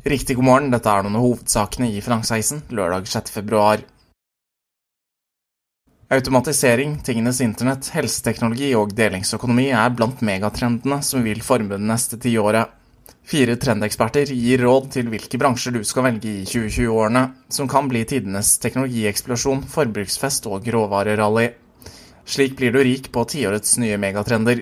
Riktig god morgen, dette noen av hovedsakene i Finansheisen, lørdag 6. februar. Automatisering, tingenes internett, helseteknologi og delingsøkonomi blant megatrendene som vil forme det neste 10 året. 4 trendeksperter gir råd til hvilke bransjer du skal velge i 2020-årene, som kan bli tidenes teknologieksplosjon, forbruksfest og råvarerally. Slik blir du rik på 10-årets nye megatrender.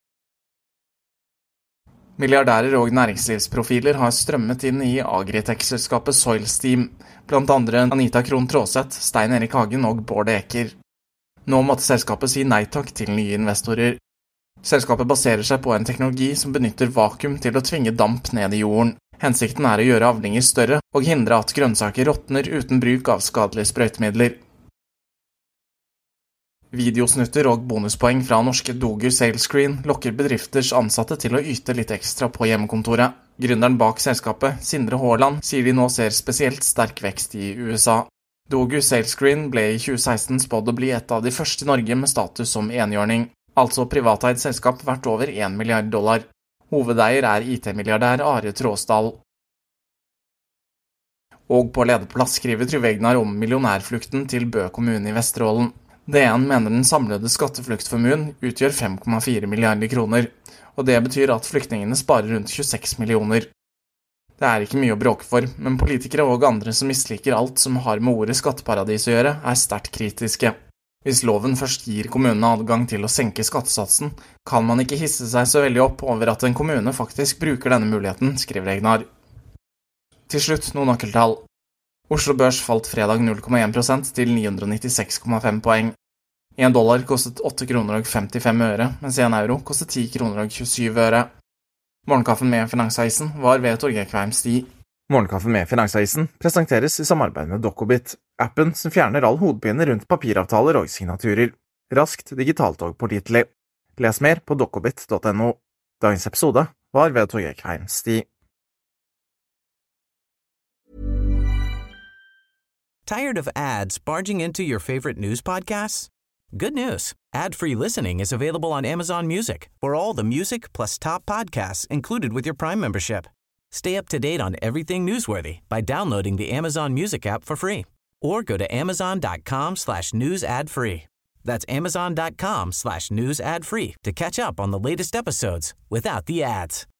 Milliardærer og næringslivsprofiler har strømmet inn i agritech-selskapet Soilsteam, blant andre Anita Krohn Traaseth, Stein Erik Hagen og Bård Eker. Nå måtte selskapet si nei takk til nye investorer. Selskapet baserer seg på en teknologi som benytter vakuum til å tvinge damp ned i jorden. Hensikten å gjøre avlinger større og hindre at grønnsaker råtner uten bruk av skadelige sprøytemidler. Videosnutter og bonuspoeng fra norske Dogu Salescreen lokker bedrifters ansatte til å yte litt ekstra på hjemmekontoret. Gründeren bak selskapet, Sindre Haaland, sier de nå ser spesielt sterk vekst i USA. Dogu Salescreen ble i 2016 spådd å bli et av de første i Norge med status som enhjørning, altså privateid selskap verdt over $1 milliard. Hovedeier IT-milliardær Are Tråsdal. Og på lederplass skriver Trygve Egnar om millionærflukten til Bø kommune i Vesterålen. DN mener den samlede skattefluktformuen utgjør 5,4 milliarder kroner, og det betyr at flyktningene sparer rundt 26 millioner. Det ikke mye å bråke for, men politikere og andre som misliker alt som har med ordet skatteparadis å gjøre, sterkt kritiske. Hvis loven først gir kommunene adgang til å senke skattesatsen, kan man ikke hisse seg så veldig opp over at en kommune faktisk bruker denne muligheten, skriver Egnar. Til slutt noen nøkkeltall. Oslo Børs falt fredag 0,1% til 996,5 poeng. $1 kostet 8,55 kroner, mens €1 kostet 10,27 kroner. Morgenkaffen med Finansheisen var ved Torgeir Kveim Stig. Morgenkaffen med Finansheisen presenteres i samarbeid med Dokobit, appen som fjerner all hodepine rundt papiravtaler og signaturer. Raskt, digitalt og pålitelig. Les mer på dokobit.no. Dagens episode var ved Torgeir Kveim Stig. Tired of ads barging into your favorite news podcasts? Good news. Ad-free listening is available on Amazon Music for all the music plus top podcasts included with your Prime membership. Stay up to date on everything newsworthy by downloading the Amazon Music app for free or go to amazon.com/news ad free. That's amazon.com/news ad free to catch up on the latest episodes without the ads.